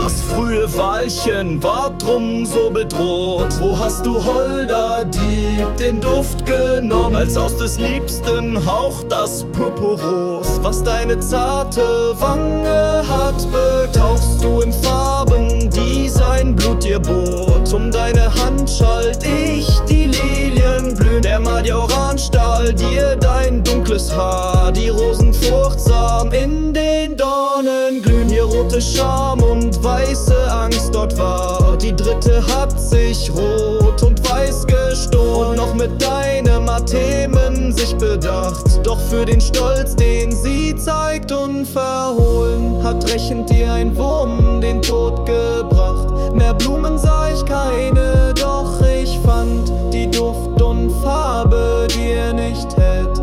Das frühe Weilchen war drum so bedroht. Wo hast du, holder Dieb, den Duft genommen? Als aus des liebsten Hauch das Purpurrot, was deine zarte Wange hat, betauchst du in Farben, die sein Blut dir bot. Um deine Hand schalt ich die Lilien blühen. Der Majoran stahl dir dein dunkles Haar, die Rosen furchtsam in den Dornen glühen. Hier rote Scham und weiße Angst dort war. Die dritte hat sich rot und weiß gestohlen, noch mit deinem Athemen sich bedacht. Doch für den Stolz, den sie zeigt, unverhohlen, hat rächend dir ein Wurm den Tod gebracht. Mehr Blumen sah ich keine, doch ich fand die Duft und Farbe dir nicht hätt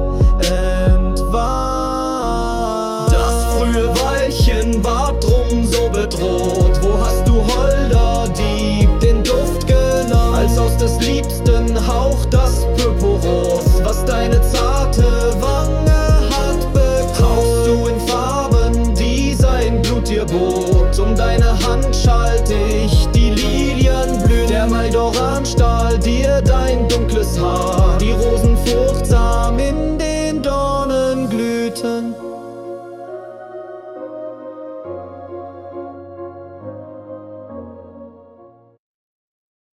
entwahrt. Das frühe Weilchen war drum so bedroht. Wo hast du, holder Dieb, den Duft genommen? Als aus des liebsten Hauch das Purpurrot, was deine zarte Wange hat, betauchst du in Farben, die sein Blut dir bot. Um deine Hand schalt ich die Lilien blühen. Der Majoran stahl dir dein dunkles Haar, die Rosen furchtsam in den Dornen glühten.